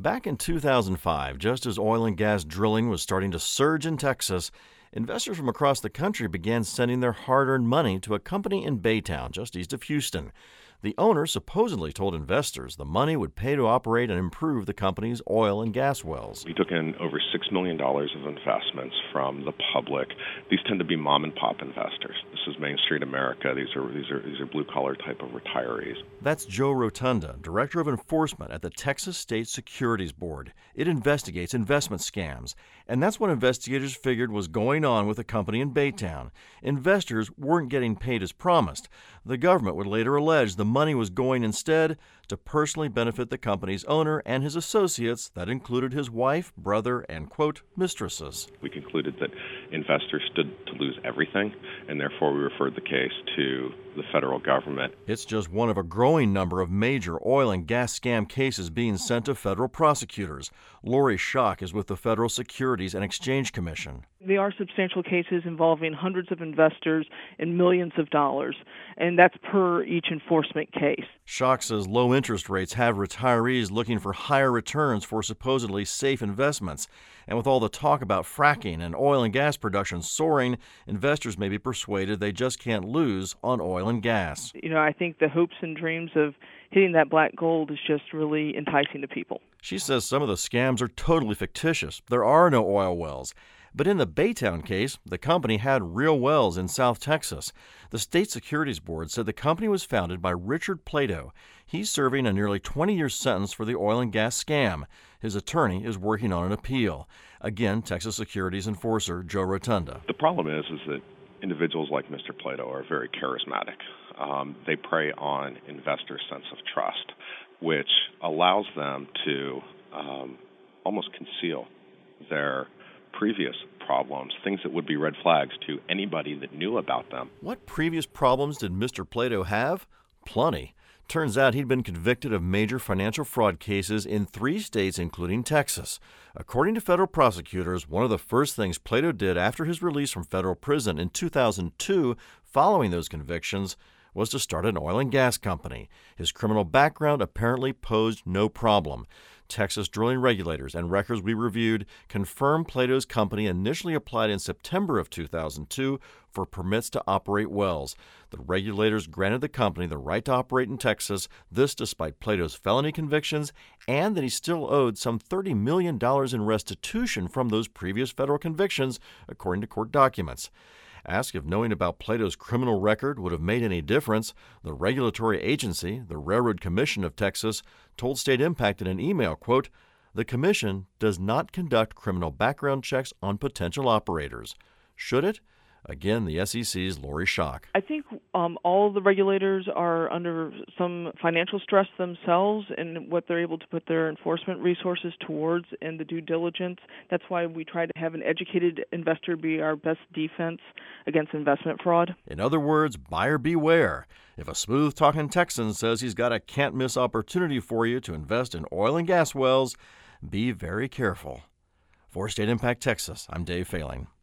Back in 2005, just as oil and gas drilling was starting to surge in Texas, investors from across the country began sending their hard-earned money to a company in Baytown, just east of Houston. The owner supposedly told investors the money would pay to operate and improve the company's oil and gas wells. We took in over $6 million of investments from the public. These tend to be mom and pop investors. This is Main Street America. These are blue collar type of retirees. That's Joe Rotunda, Director of Enforcement at the Texas State Securities Board. It investigates investment scams, and that's what investigators figured was going on with the company in Baytown. Investors weren't getting paid as promised. The government would later allege the money was going instead to personally benefit the company's owner and his associates. That included his wife, brother, and, quote, mistresses. We concluded that investors stood to lose everything, and therefore we referred the case to the federal government. It's just one of a growing number of major oil and gas scam cases being sent to federal prosecutors. Lori Schock is with the Federal Securities and Exchange Commission. They are substantial cases involving hundreds of investors and millions of dollars, and that's per each enforcement case. Schock says low interest rates have retirees looking for higher returns for supposedly safe investments. And with all the talk about fracking and oil and gas production soaring, investors may be persuaded they just can't lose on oil and gas. I think the hopes and dreams of hitting that black gold is just really enticing to people. She says some of the scams are totally fictitious. There are no oil wells. But in the Baytown case, the company had real wells in South Texas. The State Securities Board said the company was founded by Richard Plato. He's serving a nearly 20-year sentence for the oil and gas scam. His attorney is working on an appeal. Again, Texas Securities Enforcer Joe Rotunda. The problem is that individuals like Mr. Plato are very charismatic. They prey on investors' sense of trust, which allows them to almost conceal their previous problems, things that would be red flags to anybody that knew about them. What previous problems did Mr. Plato have? Plenty. Turns out he'd been convicted of major financial fraud cases in 3 states, including Texas. According to federal prosecutors, one of the first things Plato did after his release from federal prison in 2002, following those convictions, was to start an oil and gas company. His criminal background apparently posed no problem. Texas drilling regulators and records we reviewed confirm Plato's company initially applied in September of 2002 for permits to operate wells. The regulators granted the company the right to operate in Texas, this despite Plato's felony convictions and that he still owed some $30 million in restitution from those previous federal convictions, according to court documents. Asked if knowing about Plato's criminal record would have made any difference, the regulatory agency, the Railroad Commission of Texas, told State Impact in an email, quote, "The commission does not conduct criminal background checks on potential operators. Should it?" Again, the SEC's Lori Schock. I think all the regulators are under some financial stress themselves in what they're able to put their enforcement resources towards and the due diligence. That's why we try to have an educated investor be our best defense against investment fraud. In other words, buyer beware. If a smooth-talking Texan says he's got a can't-miss opportunity for you to invest in oil and gas wells, be very careful. For State Impact Texas, I'm Dave Failing.